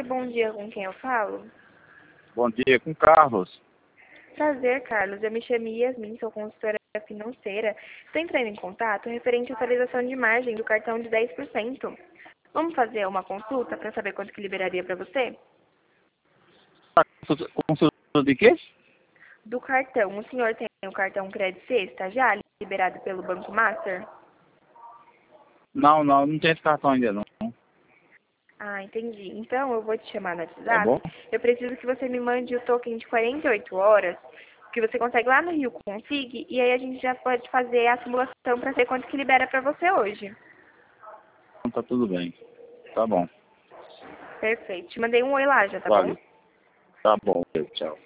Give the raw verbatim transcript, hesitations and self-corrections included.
bom dia, com quem eu falo? Bom dia, com Carlos. Prazer, Carlos. Eu me chamo Yasmin, sou consultora financeira. Estou entrando em contato referente à atualização de margem do cartão de dez por cento. Vamos fazer uma consulta para saber quanto que liberaria para você? Consulta de quê? Do cartão. O senhor tem o cartão Crédito Sexta já liberado pelo Banco Master? Não, não, não tem esse cartão ainda não. Ah, entendi. Então, eu vou te chamar no Tá WhatsApp. bom? Eu preciso que você me mande o token de quarenta e oito horas, que você consegue lá no Rio Config, e aí a gente já pode fazer a simulação para ver quanto que libera para você hoje. Então tá tudo bem. Tá bom. Perfeito. Te mandei um oi lá já, tá bom? Vale. Tá bom, tchau.